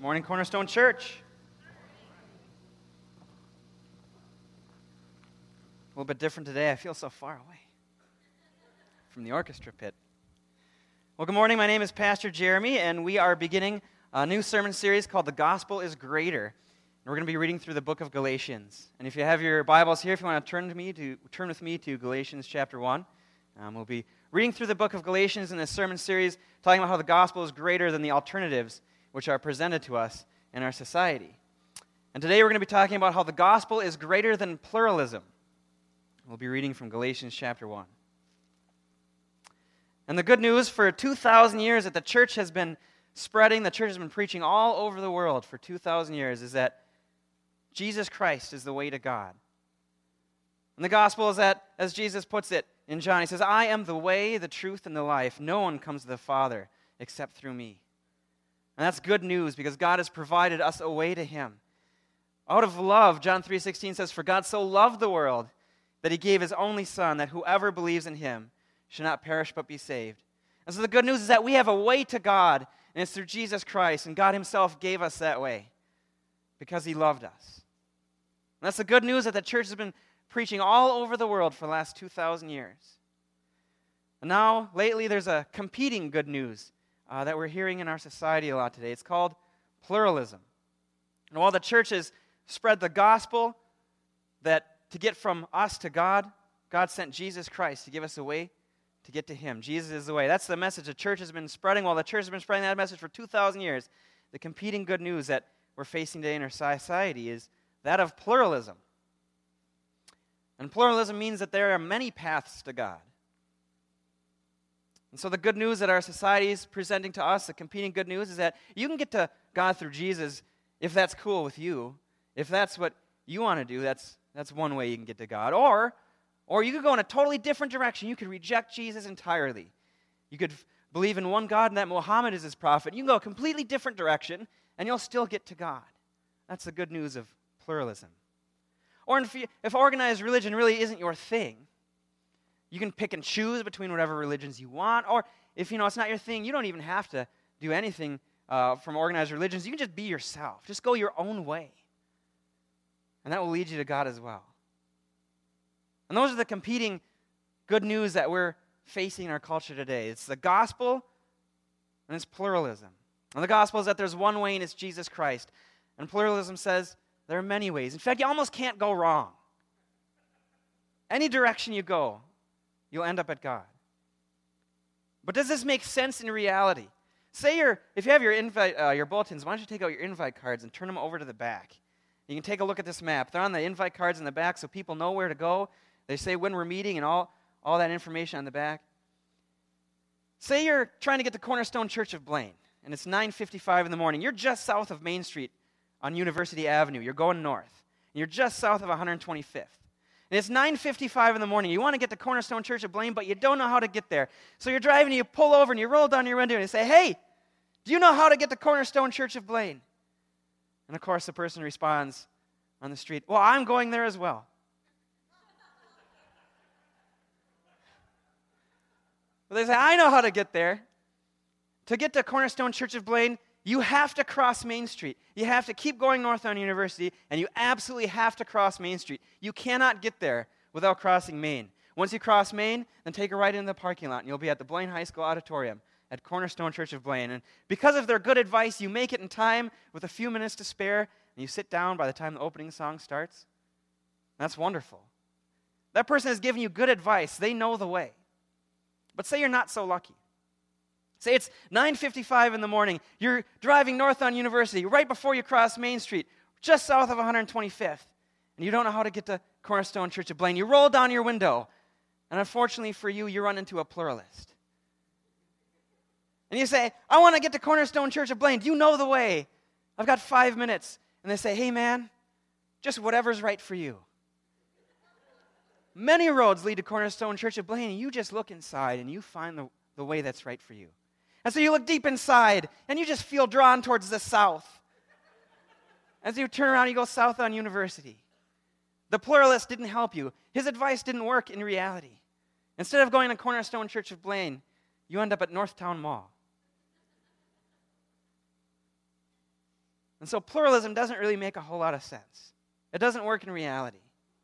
Morning, Cornerstone Church. A little bit different today. I feel so far away from the orchestra pit. Well, good morning. My name is Pastor Jeremy, and we are beginning a new sermon series called The Gospel is Greater. And we're going to be reading through the book of Galatians. And if you have your Bibles here, if you want to turn with me to Galatians chapter 1, we'll be reading through the book of Galatians in this sermon series, talking about how the gospel is greater than the alternatives which are presented to us in our society. And today we're going to be talking about how the gospel is greater than pluralism. We'll be reading from Galatians chapter 1. And the good news, for 2,000 years that the church has been spreading, the church has been preaching all over the world for 2,000 years, is that Jesus Christ is the way to God. And the gospel is that, as Jesus puts it in John, he says, I am the way, the truth, and the life. No one comes to the Father except through me. And that's good news because God has provided us a way to him. Out of love, John 3:16 says, For God so loved the world that he gave his only Son, that whoever believes in him should not perish but be saved. And so the good news is that we have a way to God, and it's through Jesus Christ, and God himself gave us that way because he loved us. And that's the good news that the church has been preaching all over the world for the last 2,000 years. And now, lately, there's a competing good news that we're hearing in our society a lot today. It's called pluralism. And while the church has spread the gospel that to get from us to God, God sent Jesus Christ to give us a way to get to him. Jesus is the way. That's the message the church has been spreading. While the church has been spreading that message for 2,000 years, the competing good news that we're facing today in our society is that of pluralism. And pluralism means that there are many paths to God. And so the good news that our society is presenting to us, the competing good news, is that you can get to God through Jesus if that's cool with you. If that's what you want to do, that's one way you can get to God. Or you could go in a totally different direction. You could reject Jesus entirely. You could believe in one God and that Muhammad is his prophet. You can go a completely different direction, and you'll still get to God. That's the good news of pluralism. Or if organized religion really isn't your thing, you can pick and choose between whatever religions you want. Or if it's not your thing, you don't even have to do anything from organized religions. You can just be yourself. Just go your own way. And that will lead you to God as well. And those are the competing good news that we're facing in our culture today. It's the gospel and it's pluralism. And the gospel is that there's one way and it's Jesus Christ. And pluralism says there are many ways. In fact, you almost can't go wrong. Any direction you go, you'll end up at God. But does this make sense in reality? If you have your bulletins, why don't you take out your invite cards and turn them over to the back? You can take a look at this map. They're on the invite cards in the back so people know where to go. They say when we're meeting and all that information on the back. Say you're trying to get to Cornerstone Church of Blaine, and it's 9:55 in the morning. You're just south of Main Street on University Avenue. You're going north. And you're just south of 125th. And it's 9:55 in the morning. You want to get to Cornerstone Church of Blaine, but you don't know how to get there. So you're driving, and you pull over, and you roll down your window, and you say, Hey, do you know how to get to Cornerstone Church of Blaine? And of course, the person responds on the street, Well, I'm going there as well. But they say, I know how to get there. To get to Cornerstone Church of Blaine, you have to cross Main Street. You have to keep going north on University, and you absolutely have to cross Main Street. You cannot get there without crossing Main. Once you cross Main, then take a right into the parking lot, and you'll be at the Blaine High School Auditorium at Cornerstone Church of Blaine. And because of their good advice, you make it in time with a few minutes to spare, and you sit down by the time the opening song starts. That's wonderful. That person has given you good advice. They know the way. But say you're not so lucky. Say it's 9:55 in the morning. You're driving north on University right before you cross Main Street, just south of 125th, and you don't know how to get to Cornerstone Church of Blaine. You roll down your window, and unfortunately for you, you run into a pluralist. And you say, I want to get to Cornerstone Church of Blaine. Do you know the way? I've got 5 minutes. And they say, Hey, man, just whatever's right for you. Many roads lead to Cornerstone Church of Blaine, and you just look inside, and you find the way that's right for you. And so you look deep inside, and you just feel drawn towards the south. As you turn around, you go south on University. The pluralist didn't help you. His advice didn't work in reality. Instead of going to Cornerstone Church of Blaine, you end up at Northtown Mall. And so pluralism doesn't really make a whole lot of sense. It doesn't work in reality.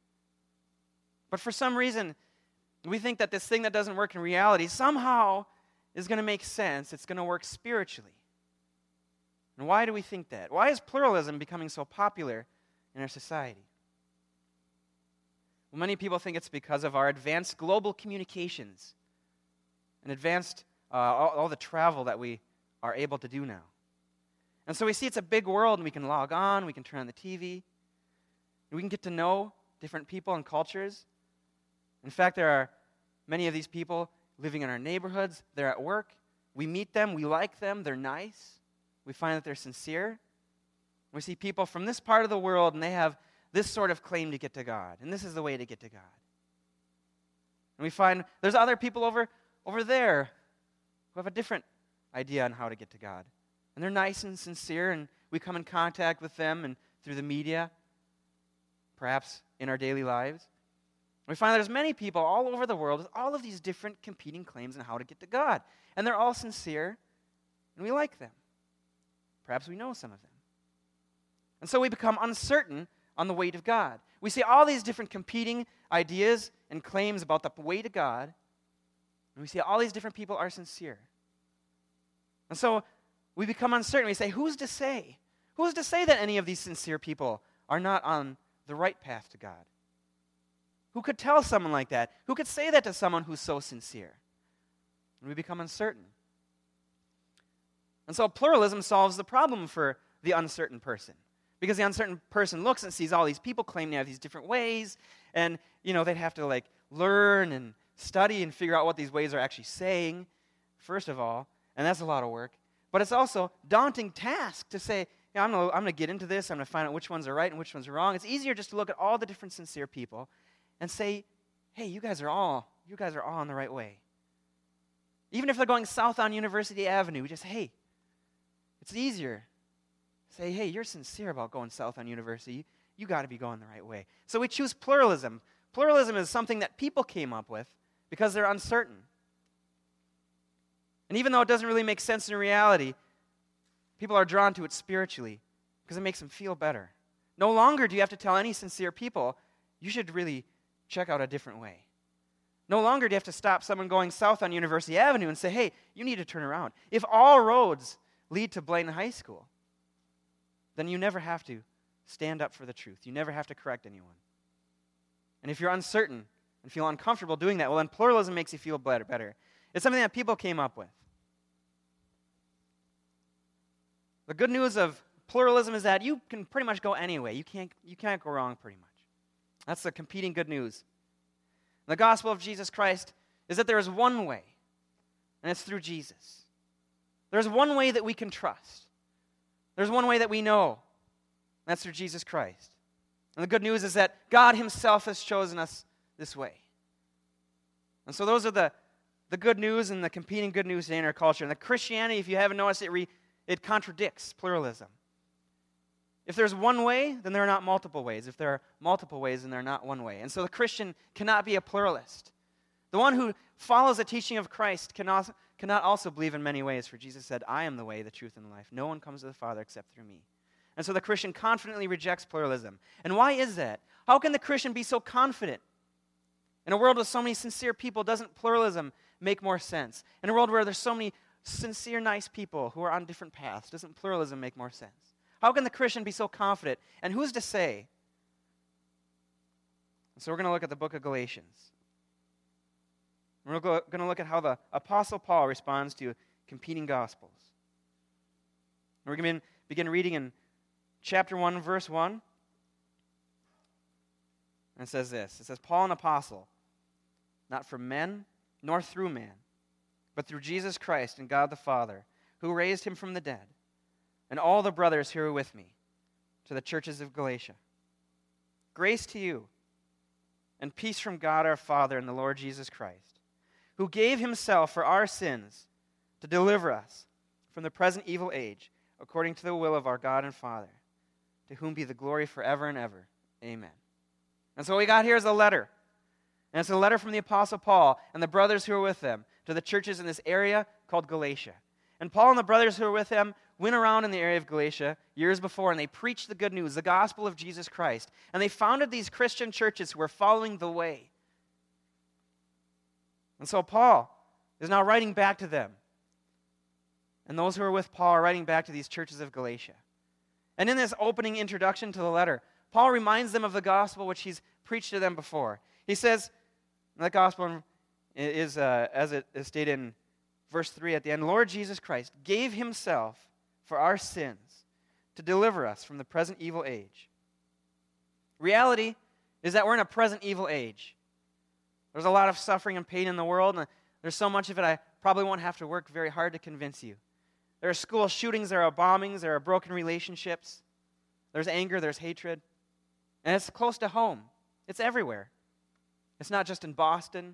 But for some reason, we think that this thing that doesn't work in reality somehow is going to make sense. It's going to work spiritually. And why do we think that? Why is pluralism becoming so popular in our society? Well, many people think it's because of our advanced global communications and advanced all the travel that we are able to do now. And so we see it's a big world, and we can log on, we can turn on the TV, and we can get to know different people and cultures. In fact, there are many of these people living in our neighborhoods. They're at work. We meet them. We like them. They're nice. We find that they're sincere. We see people from this part of the world, and they have this sort of claim to get to God. And this is the way to get to God. And we find there's other people over there who have a different idea on how to get to God. And they're nice and sincere, and we come in contact with them and through the media, perhaps in our daily lives. We find there's many people all over the world with all of these different competing claims on how to get to God. And they're all sincere, and we like them. Perhaps we know some of them. And so we become uncertain on the way to God. We see all these different competing ideas and claims about the way to God, and we see all these different people are sincere. And so we become uncertain. We say, who's to say? Who's to say that any of these sincere people are not on the right path to God? Who could tell someone like that? Who could say that to someone who's so sincere? And we become uncertain. And so pluralism solves the problem for the uncertain person. Because the uncertain person looks and sees all these people claiming to have these different ways, and, they'd have to, learn and study and figure out what these ways are actually saying, first of all, and that's a lot of work. But it's also a daunting task to say, I'm going to get into this, I'm going to find out which ones are right and which ones are wrong. It's easier just to look at all the different sincere people and say, hey, you guys are all on the right way. Even if they're going south on University Avenue, we just, hey, it's easier. Say, hey, you're sincere about going south on University. You got to be going the right way. So we choose pluralism. Pluralism is something that people came up with because they're uncertain. And even though it doesn't really make sense in reality, people are drawn to it spiritually because it makes them feel better. No longer do you have to tell any sincere people, you should really check out a different way. No longer do you have to stop someone going south on University Avenue and say, hey, you need to turn around. If all roads lead to Blaine High School, then you never have to stand up for the truth. You never have to correct anyone. And if you're uncertain and feel uncomfortable doing that, well, then pluralism makes you feel better. It's something that people came up with. The good news of pluralism is that you can pretty much go any way. You can't go wrong pretty much. That's the competing good news. The gospel of Jesus Christ is that there is one way, and it's through Jesus. There's one way that we can trust. There's one way that we know, and that's through Jesus Christ. And the good news is that God himself has chosen us this way. And so those are the good news and the competing good news in our culture. And the Christianity, if you haven't noticed, it contradicts pluralism. If there's one way, then there are not multiple ways. If there are multiple ways, then there are not one way. And so the Christian cannot be a pluralist. The one who follows the teaching of Christ cannot also believe in many ways, for Jesus said, I am the way, the truth, and the life. No one comes to the Father except through me. And so the Christian confidently rejects pluralism. And why is that? How can the Christian be so confident? In a world with so many sincere people, doesn't pluralism make more sense? In a world where there's so many sincere, nice people who are on different paths, doesn't pluralism make more sense? How can the Christian be so confident? And who's to say? So we're going to look at the book of Galatians. We're going to look at how the Apostle Paul responds to competing gospels. We're going to begin reading in chapter 1, verse 1. And it says this. It says, Paul, an apostle, not from men, nor through man, but through Jesus Christ and God the Father, who raised him from the dead, and all the brothers who are with me, to the churches of Galatia. Grace to you, and peace from God our Father and the Lord Jesus Christ, who gave himself for our sins to deliver us from the present evil age, according to the will of our God and Father, to whom be the glory forever and ever. Amen. And so what we got here is a letter. And it's a letter from the Apostle Paul and the brothers who are with them to the churches in this area called Galatia. And Paul and the brothers who are with him went around in the area of Galatia years before, and they preached the good news, the gospel of Jesus Christ. And they founded these Christian churches who were following the way. And so Paul is now writing back to them. And those who are with Paul are writing back to these churches of Galatia. And in this opening introduction to the letter, Paul reminds them of the gospel which he's preached to them before. He says, that gospel is, as it is stated in verse 3 at the end, Lord Jesus Christ gave himself for our sins to deliver us from the present evil age. Reality is that we're in a present evil age. There's a lot of suffering and pain in the world, and there's so much of it I probably won't have to work very hard to convince you. There are school shootings, there are bombings, there are broken relationships, there's anger, there's hatred, and it's close to home. It's everywhere. It's not just in Boston.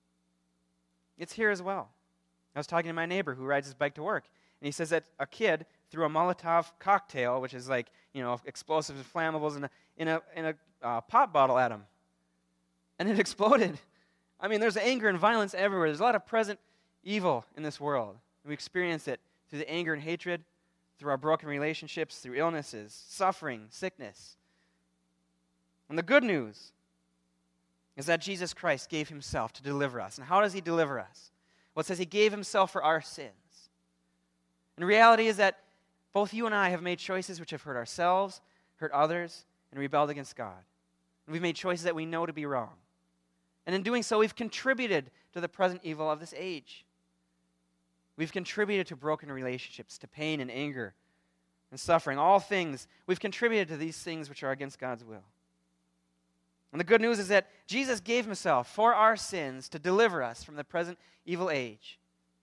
It's here as well. I was talking to my neighbor who rides his bike to work, and he says that a kid threw a Molotov cocktail, which is like, explosives and flammables, in a pop bottle at him. And it exploded. I mean, there's anger and violence everywhere. There's a lot of present evil in this world. And we experience it through the anger and hatred, through our broken relationships, through illnesses, suffering, sickness. And the good news is that Jesus Christ gave himself to deliver us. And how does he deliver us? Well, it says he gave himself for our sins. And the reality is that both you and I have made choices which have hurt ourselves, hurt others, and rebelled against God. And we've made choices that we know to be wrong. And in doing so, we've contributed to the present evil of this age. We've contributed to broken relationships, to pain and anger and suffering, all things. We've contributed to these things which are against God's will. And the good news is that Jesus gave himself for our sins to deliver us from the present evil age,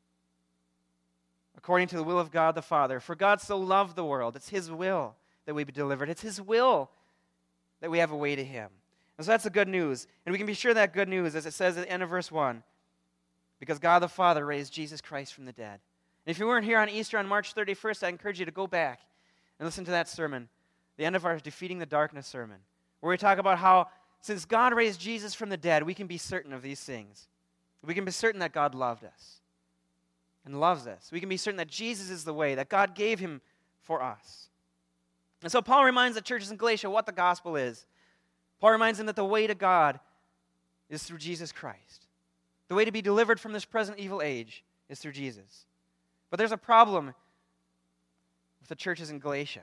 according to the will of God the Father. For God so loved the world, it's his will that we be delivered. It's his will that we have a way to him. And so that's the good news. And we can be sure that good news, as it says at the end of verse 1, because God the Father raised Jesus Christ from the dead. And if you weren't here on Easter on March 31st, I encourage you to go back and listen to that sermon, the end of our Defeating the Darkness sermon, where we talk about how since God raised Jesus from the dead, we can be certain of these things. We can be certain that God loved us and loves us. We can be certain that Jesus is the way, that God gave him for us. And so Paul reminds the churches in Galatia what the gospel is. Paul reminds them that the way to God is through Jesus Christ. The way to be delivered from this present evil age is through Jesus. But there's a problem with the churches in Galatia.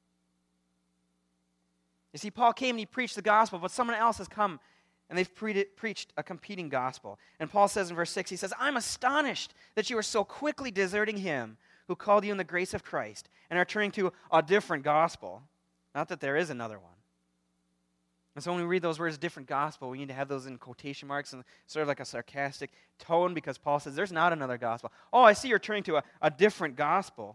You see, Paul came and he preached the gospel, but someone else has come and they've preached a competing gospel. And Paul says in verse 6, he says, I'm astonished that you are so quickly deserting him who called you in the grace of Christ and are turning to a different gospel. Not that there is another one. And so when we read those words, different gospel, we need to have those in quotation marks and sort of like a sarcastic tone, because Paul says there's not another gospel. Oh, I see you're turning to a different gospel.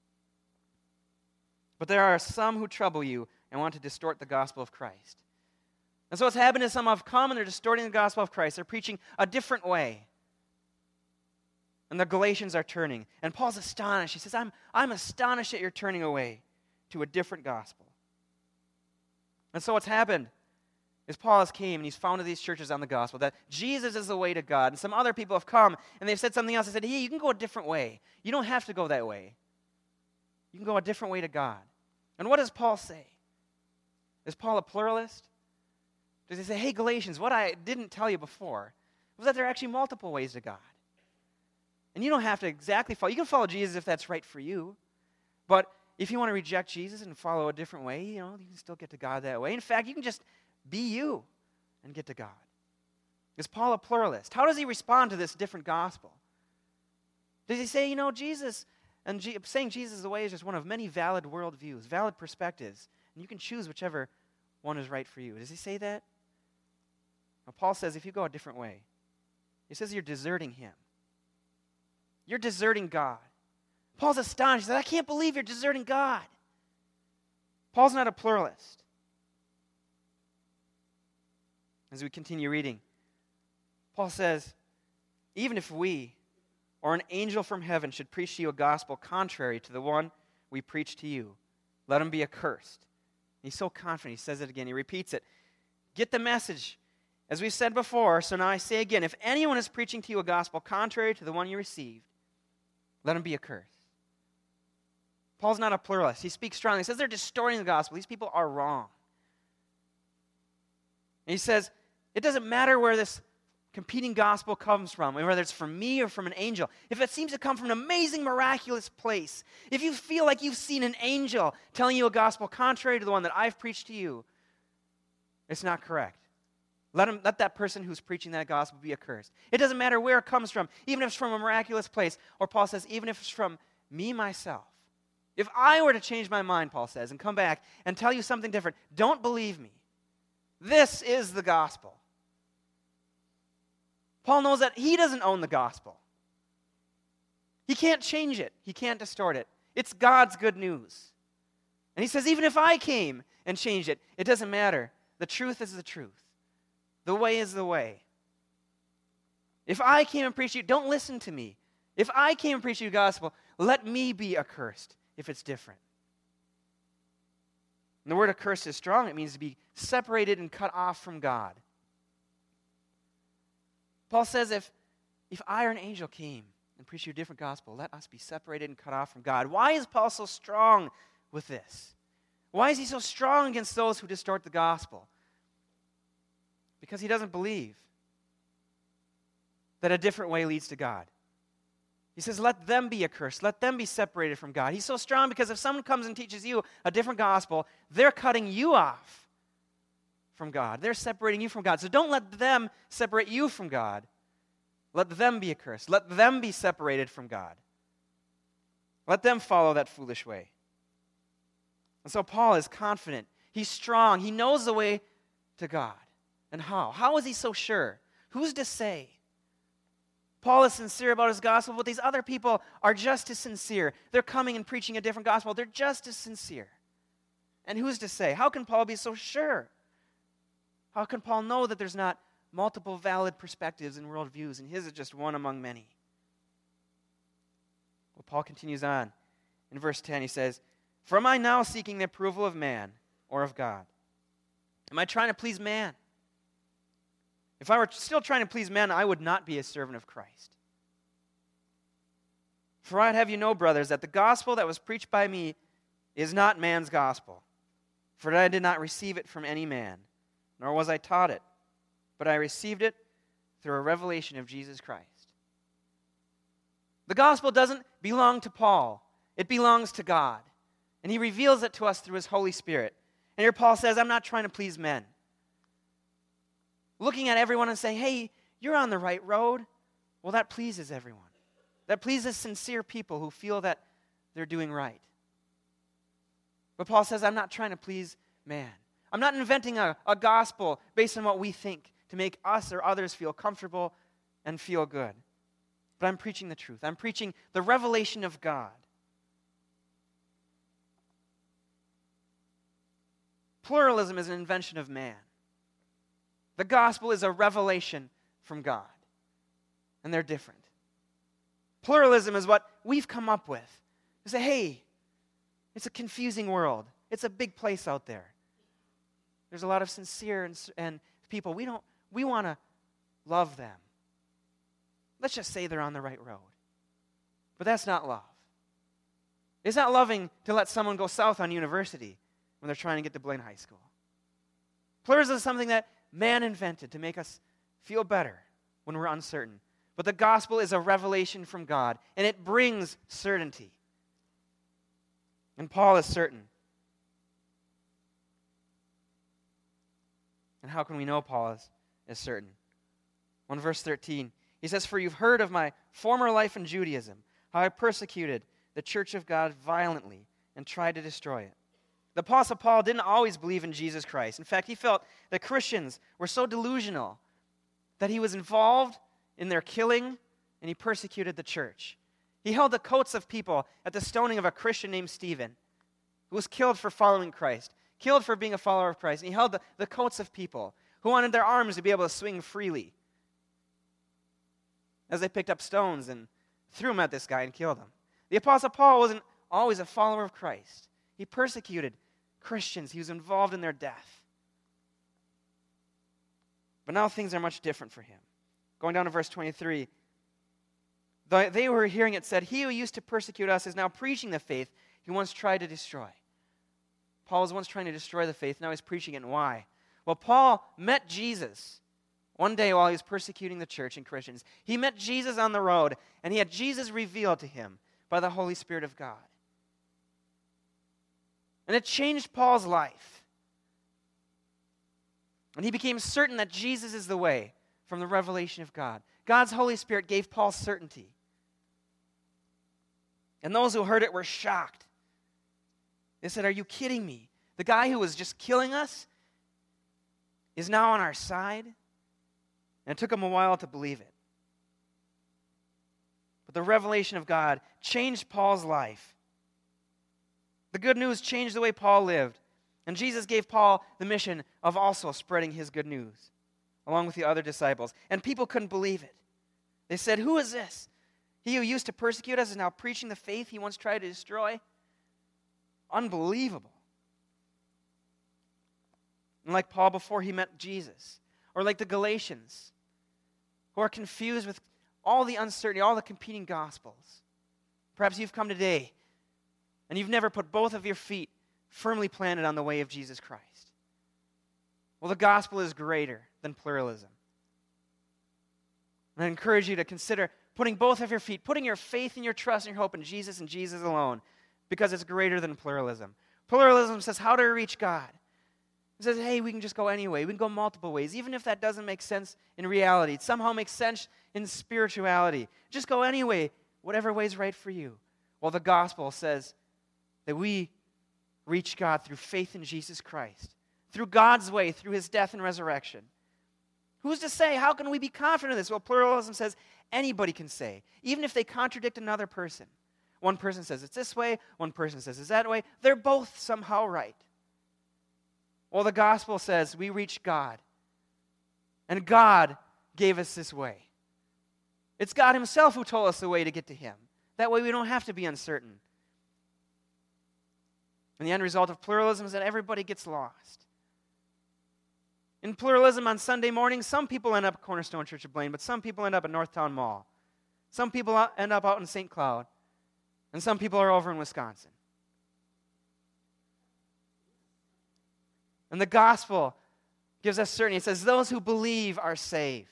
But there are some who trouble you and want to distort the gospel of Christ. And so what's happened is some have come and they're distorting the gospel of Christ. They're preaching a different way. And the Galatians are turning. And Paul's astonished. He says, I'm astonished that you're turning away to a different gospel. And so what's happened is Paul has came and he's founded these churches on the gospel, that Jesus is the way to God. And some other people have come and they've said something else. They said, hey, you can go a different way. You don't have to go that way. You can go a different way to God. And what does Paul say? Is Paul a pluralist? Does he say, hey, Galatians, what I didn't tell you before was that there are actually multiple ways to God. And you don't have to exactly follow. You can follow Jesus if that's right for you. But if you want to reject Jesus and follow a different way, you can still get to God that way. In fact, you can just be you and get to God. Is Paul a pluralist? How does he respond to this different gospel? Does he say, Jesus, and saying Jesus is the way is just one of many valid worldviews, valid perspectives, and you can choose whichever one is right for you? Does he say that? Well, Paul says if you go a different way, he says you're deserting him. You're deserting God. Paul's astonished. He says, I can't believe you're deserting God. Paul's not a pluralist. As we continue reading, Paul says, even if we or an angel from heaven should preach to you a gospel contrary to the one we preach to you, let him be accursed. He's so confident. He says it again. He repeats it. Get the message. As we've said before, so now I say again, if anyone is preaching to you a gospel contrary to the one you received, let him be accursed. Paul's not a pluralist. He speaks strongly. He says they're distorting the gospel. These people are wrong. And he says, it doesn't matter where this competing gospel comes from, whether it's from me or from an angel. If it seems to come from an amazing, miraculous place, if you feel like you've seen an angel telling you a gospel contrary to the one that I've preached to you, it's not correct. Let that person who's preaching that gospel be accursed. It doesn't matter where it comes from, even if it's from a miraculous place. Or Paul says, even if it's from me, myself. If I were to change my mind, Paul says, and come back and tell you something different, don't believe me. This is the gospel. Paul knows that he doesn't own the gospel. He can't change it. He can't distort it. It's God's good news. And he says, even if I came and changed it, it doesn't matter. The truth is the truth. The way is the way. If I came and preached you, don't listen to me. If I came and preached you the gospel, let me be accursed if it's different. And the word accursed is strong. It means to be separated and cut off from God. Paul says if I or an angel came and preached you a different gospel, let us be separated and cut off from God. Why is Paul so strong with this? Why is he so strong against those who distort the gospel? Because he doesn't believe that a different way leads to God. He says, let them be accursed. Let them be separated from God. He's so strong because if someone comes and teaches you a different gospel, they're cutting you off from God. They're separating you from God. So don't let them separate you from God. Let them be accursed. Let them be separated from God. Let them follow that foolish way. And so Paul is confident. He's strong. He knows the way to God. And how? How is he so sure? Who's to say? Paul is sincere about his gospel, but these other people are just as sincere. They're coming and preaching a different gospel. They're just as sincere. And who's to say? How can Paul be so sure? How can Paul know that there's not multiple valid perspectives and worldviews, and his is just one among many? Well, Paul continues on. In verse 10, he says, "For am I now seeking the approval of man or of God? Am I trying to please man? If I were still trying to please men, I would not be a servant of Christ. For I'd have you know, brothers, that the gospel that was preached by me is not man's gospel. For I did not receive it from any man, nor was I taught it, but I received it through a revelation of Jesus Christ." The gospel doesn't belong to Paul. It belongs to God. And he reveals it to us through his Holy Spirit. And here Paul says, I'm not trying to please men. Looking at everyone and saying, hey, you're on the right road. Well, that pleases everyone. That pleases sincere people who feel that they're doing right. But Paul says, I'm not trying to please man. I'm not inventing a gospel based on what we think to make us or others feel comfortable and feel good. But I'm preaching the truth. I'm preaching the revelation of God. Pluralism is an invention of man. The gospel is a revelation from God. And they're different. Pluralism is what we've come up with. We say, hey, it's a confusing world. It's a big place out there. There's a lot of sincere and people. We want to love them. Let's just say they're on the right road. But that's not love. It's not loving to let someone go south on university when they're trying to get to Blaine High School. Pluralism is something that man invented to make us feel better when we're uncertain. But the gospel is a revelation from God, and it brings certainty. And Paul is certain. And how can we know Paul is certain? Well, in verse 13, he says, "For you've heard of my former life in Judaism, how I persecuted the church of God violently and tried to destroy it." The Apostle Paul didn't always believe in Jesus Christ. In fact, he felt that Christians were so delusional that he was involved in their killing and he persecuted the church. He held the coats of people at the stoning of a Christian named Stephen, who was killed for following Christ, killed for being a follower of Christ. And he held the coats of people who wanted their arms to be able to swing freely as they picked up stones and threw them at this guy and killed him. The Apostle Paul wasn't always a follower of Christ. He persecuted Christians. He was involved in their death. But now things are much different for him. Going down to verse 23, they who were hearing it said, "He who used to persecute us is now preaching the faith, he once tried to destroy. Paul was once trying to destroy the faith. Now he's preaching it. And why? Well, Paul met Jesus one day while he was persecuting the church and Christians. He met Jesus on the road, and he had Jesus revealed to him by the Holy Spirit of God. And it changed Paul's life. And he became certain that Jesus is the way from the revelation of God. God's Holy Spirit gave Paul certainty. And those who heard it were shocked. They said, "Are you kidding me? The guy who was just killing us is now on our side?" And it took them a while to believe it. But the revelation of God changed Paul's life. The good news changed the way Paul lived. And Jesus gave Paul the mission of also spreading his good news, along with the other disciples. And people couldn't believe it. They said, "Who is this? He who used to persecute us is now preaching the faith he once tried to destroy?" Unbelievable. And like Paul before he met Jesus, or like the Galatians, who are confused with all the uncertainty, all the competing gospels. Perhaps you've come today and you've never put both of your feet firmly planted on the way of Jesus Christ. Well, the gospel is greater than pluralism. And I encourage you to consider putting both of your feet, putting your faith and your trust and your hope in Jesus and Jesus alone, because it's greater than pluralism. Pluralism says, how do we reach God? It says, hey, we can just go any way. We can go multiple ways. Even if that doesn't make sense in reality, it somehow makes sense in spirituality. Just go any way, whatever way is right for you. Well, the gospel says that we reach God through faith in Jesus Christ, through God's way, through his death and resurrection. Who's to say? How can we be confident of this? Well, pluralism says anybody can say, even if they contradict another person. One person says it's this way, one person says it's that way. They're both somehow right. Well, the gospel says we reach God, and God gave us this way. It's God himself who told us the way to get to him. That way we don't have to be uncertain. And the end result of pluralism is that everybody gets lost. In pluralism on Sunday morning, some people end up at Cornerstone Church of Blaine, but some people end up at Northtown Mall. Some people end up out in St. Cloud, and some people are over in Wisconsin. And the gospel gives us certainty. It says those who believe are saved.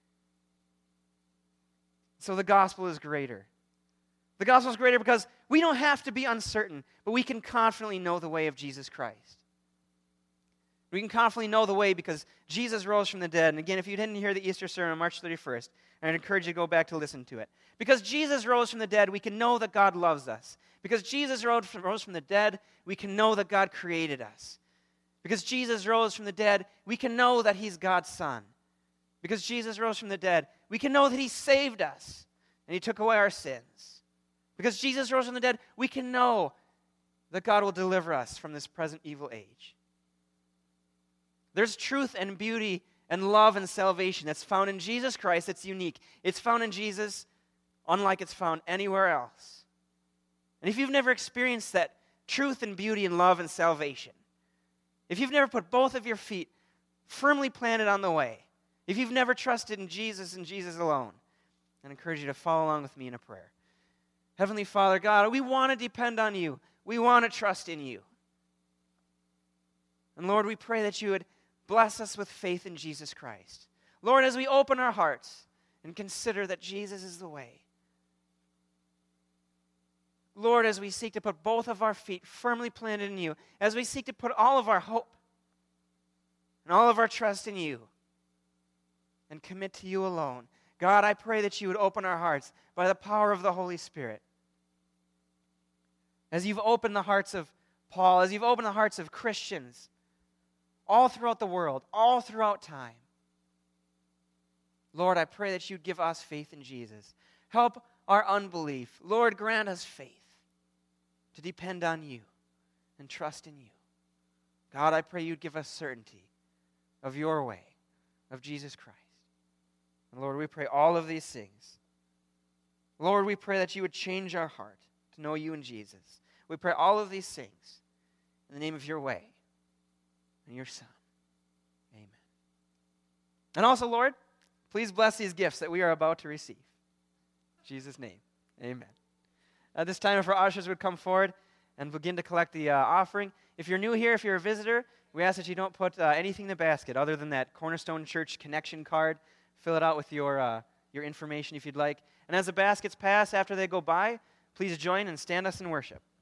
So the gospel is greater. The gospel is greater because we don't have to be uncertain, but we can confidently know the way of Jesus Christ. We can confidently know the way because Jesus rose from the dead. And again, if you didn't hear the Easter sermon on March 31st, I'd encourage you to go back to listen to it. Because Jesus rose from the dead, we can know that God loves us. Because Jesus rose from the dead, we can know that God created us. Because Jesus rose from the dead, we can know that he's God's Son. Because Jesus rose from the dead, we can know that he saved us and he took away our sins. Because Jesus rose from the dead, we can know that God will deliver us from this present evil age. There's truth and beauty and love and salvation that's found in Jesus Christ. It's unique. It's found in Jesus unlike it's found anywhere else. And if you've never experienced that truth and beauty and love and salvation, if you've never put both of your feet firmly planted on the way, if you've never trusted in Jesus and Jesus alone, I encourage you to follow along with me in a prayer. Heavenly Father, God, we want to depend on you. We want to trust in you. And Lord, we pray that you would bless us with faith in Jesus Christ. Lord, as we open our hearts and consider that Jesus is the way. Lord, as we seek to put both of our feet firmly planted in you, as we seek to put all of our hope and all of our trust in you and commit to you alone, God, I pray that you would open our hearts by the power of the Holy Spirit. As you've opened the hearts of Paul, as you've opened the hearts of Christians all throughout the world, all throughout time, Lord, I pray that you'd give us faith in Jesus. Help our unbelief. Lord, grant us faith to depend on you and trust in you. God, I pray you'd give us certainty of your way, of Jesus Christ. And Lord, we pray all of these things. Lord, we pray that you would change our heart to know you and Jesus. We pray all of these things in the name of your way and your Son. Amen. And also, Lord, please bless these gifts that we are about to receive. In Jesus' name, amen. At this time, if our ushers would come forward, and begin to collect the offering. If you're new here, if you're a visitor, we ask that you don't put anything in the basket other than that Cornerstone Church connection card. Fill it out with your information if you'd like. And as the baskets pass after they go by, please join and stand us in worship.